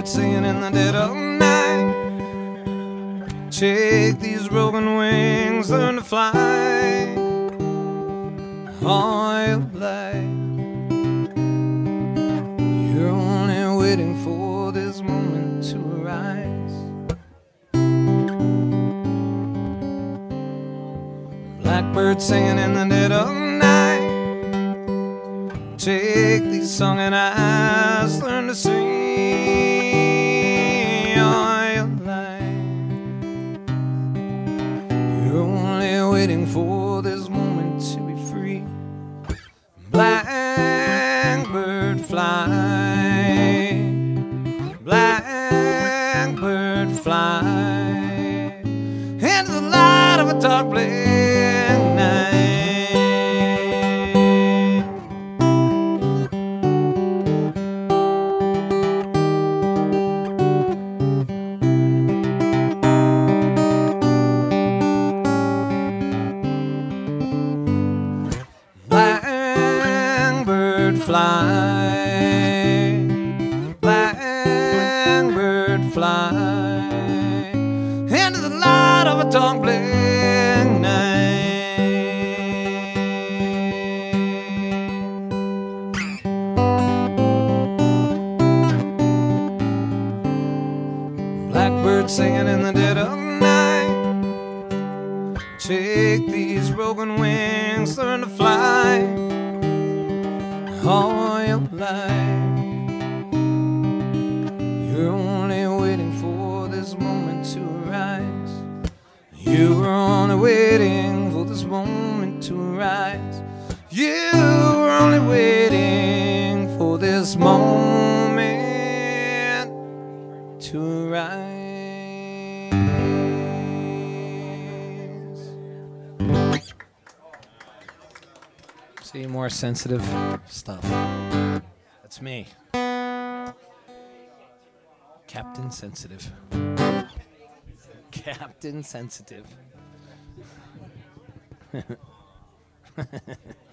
Blackbird singing in the dead of night. Take these broken wings, learn to fly all your life. You're only waiting for this moment to arise. Blackbird singing in the dead of night. Take these songing eyes, learn to sing all your life. You're only waiting for this moment to be free. Blackbird fly, blackbird fly into the light of a dark black night. Blackbird fly, blackbird fly into the light of a dark black night. Blackbird singing in the dead of night. Take these broken wings, learn to fly all your life. You're only waiting for this moment to arise. You were only waiting for this moment to arise. You were only waiting for this moment to arise. See, more sensitive stuff. That's me. Captain Sensitive. Captain Sensitive.